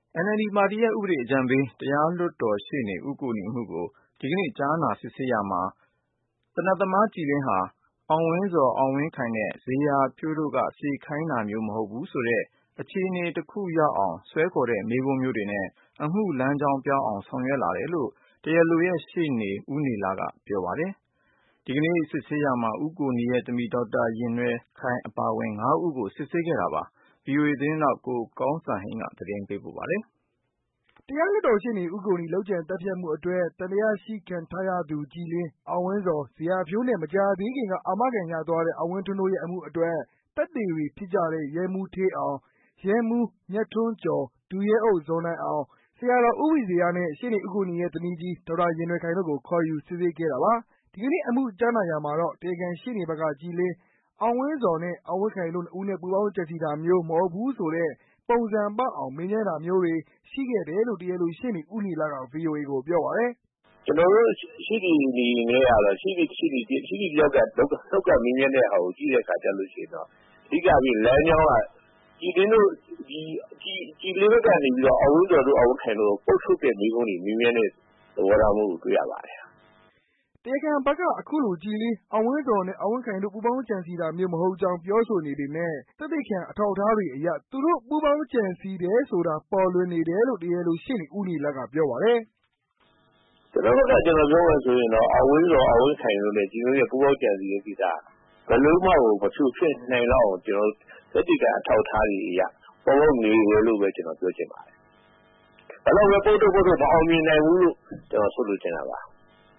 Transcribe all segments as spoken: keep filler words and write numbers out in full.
အန်အယ်လ်ဒီ ပါတီရဲ့ ဥပဒေအကြံပေး တရားလွှတ်တော်ရှေ့နေ ဦးကိုနီအမှုကို ဒီကနေ့ကြားနာစစ်ဆေးရာမှာ သေနတ်သမား ကြည်လင်းဟာ အောင်ဝင်းဇော်၊ အောင်ဝင်းခိုင်နဲ့ ဇေယျာဖြိုးတို့က စေခိုင်းတာမျိုး မဟုတ်ဘူးဆိုတဲ့ အခြေအနေတခုရောက်အောင် ဆွဲခေါ်တဲ့ မေးခွန်းမျိုးတွေနဲ့ အမှုလမ်းကြောင်းပြောင်းအောင် ဆောင်ရွက်လာတယ်လို့ တရားလိုရဲ့ရှေ့နေ ဦးနေလက ပြောပါတယ်။ ဒီကနေ့စစ်ဆေးရာမှာ ဦးကိုနီရဲ့သမီး ဒေါက်တာယဉ်နွယ်ခိုင်အပါအဝင် ငါးဦးကို စစ်ဆေးခဲ့တာပါ။ ဗွီအိုအေသတင်းထောက် ကိုကောင်းစံဟိန်းက သတင်းပေးပို့ထားပါတယ်။ တရားလွှတ်တော်ရှေ့နေ ဦးကိုနီ လုပ်ကြံသတ်ဖြတ်မှုအတွက် သံသယရှိခံထားရသူ ကြည်လင်း၊ အောင်ဝင်းဇော်၊ ဇေယျာဖြိုးနဲ့ မကြာသေးခင်က အာမခံရသွားတဲ့ အောင်ဝင်းထွန်းတို့ရဲ့ အမှုအတွက် သက်သေတွေဖြစ်ကြတဲ့ ရဲမှူးဌေးအောင်၊ ရဲမှူးမြတ်ထွန်းကျော်၊ ဒုရဲအုပ်ဇော်နိုင်အောင်၊ ဆရာတော်ဦးဝီဇေယျနဲ့ ရှေ့နေဦးကိုနီရဲ့သမီးကြီး ဒေါက်တာယဉ်နွယ်ခိုင်တို့ကို ခေါ်ယူစစ်ဆေးခဲ့တာပါ။ ဒီကနေ့အမှုကြားနာရာမှာတော့ တရားခံရှေ့နေဘက်က ကြည်လင်း၊ အောင်ဝင်းဇော်နဲ့ အောင်ဝင်းခိုင်တို့ နှစ်ဦးနဲ့ ပူးပေါင်းကြံစည်တာမျိုး မဟုတ်ဘူးဆိုတဲ့ ပုံစံပေါက်အောင် မေးမြန်းတာမျိုးတွေ ရှိခဲ့တယ်လို့ တရားလိုရှေ့နေ ဦးနေလက ဗွီအိုအေကိုပြောပါတယ်။ "ကျနော်တို့ရှေ့နေတွေနဲ့ကတော့ ရှေ့နေတယောက်က လှုပ်ခတ်မေးမြန်းတဲ့ဟာကို ကြည့်တဲ့အခါကျတော့ အဓိကလမ်းကြောင်းက ကြည်လင်းဘက်ကနေပြီးတော့ အောင်ဝင်းဇော်တို့ အောင်ဝင်းခိုင်တို့ကို ပုတ်ထုတ်တဲ့မေးခွန်းတွေ မေးမြန်းတဲ့ သဘောထားမျိုးကို တွေ့ရပါတယ်။ " တရားခံဘက်က အခုလို ကြည်လင်း၊ အောင်ဝင်းဇော်နဲ့ အောင်ဝင်းခိုင်တို့ ပူးပေါင်းကြံစည်တာမျိုး မဟုတ်ကြောင်း ပြောဆိုနေပေမယ့် သက်သေခံအထောက်အထားတွေအရ သူတို့ပူးပေါင်းကြံစည်တယ်ဆိုတာ ပေါ်လွင်နေတယ်လို့ တရားလိုရှေ့နေ ဦးနေလက ပြောပါတယ်။ "ကျနော်ဘက်က ကျနော်ပြောမယ်ဆိုရင်တော့ အောင်ဝင်းဇော်၊ အောင်ဝင်းခိုင်တို့နဲ့ ကြည်လင်းတို့ ပူးပေါင်းကြံစည်တဲ့ကိစ္စက ဘယ်လိုမှကို မဖြစ်နိုင်လောက်အောင် သက်သေခံအထောက်အထားတွေအရ ပေါ်ပေါက်နေတယ်လို့ပဲ ကျနော်ပြောချင်ပါတယ်။ ဘယ်လောက်ပဲ ပုတ်ထုတ်ပုတ်ထုတ် မအောင်မြင်နိုင်ဘူးလို့ ကျနော်ဆိုလိုချင်တာပါ။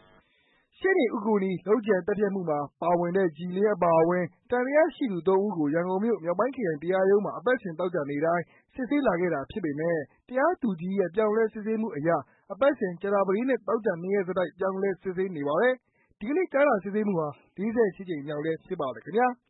" ရှေ့နေဦးကိုနီ လုပ်ကြံသတ်ဖြတ်မှုမှာ ပါဝင်တဲ့ ကြည်လင်းအပါအဝင် သံသယရှိသူ သုံးဦးကို ရန်ကုန်မြို့ မြောက်ပိုင်းခရိုင်တရားရုံးမှာ အပတ်စဉ် သောကြာနေ့တိုင်း စစ်ဆေးလာခဲ့တာဖြစ်ပေမယ့် တရားသူကြီးရဲ့ ပြောင်းလဲစစ်ဆေးမှုအရ အပတ်စဉ် ကြာသပတေးနဲ့ သောကြာ နှစ်ရက်ဆက်တိုက် ပြောင်းလဲစစ်ဆေးနေပါတယ်။ ဒီကနေ့ကြားနာစစ်ဆေးမှုဟာ လေးဆယ့်ရှစ်ကြိမ်မြောက်လည်း ဖြစ်ပါတယ်ခင်ဗျာ။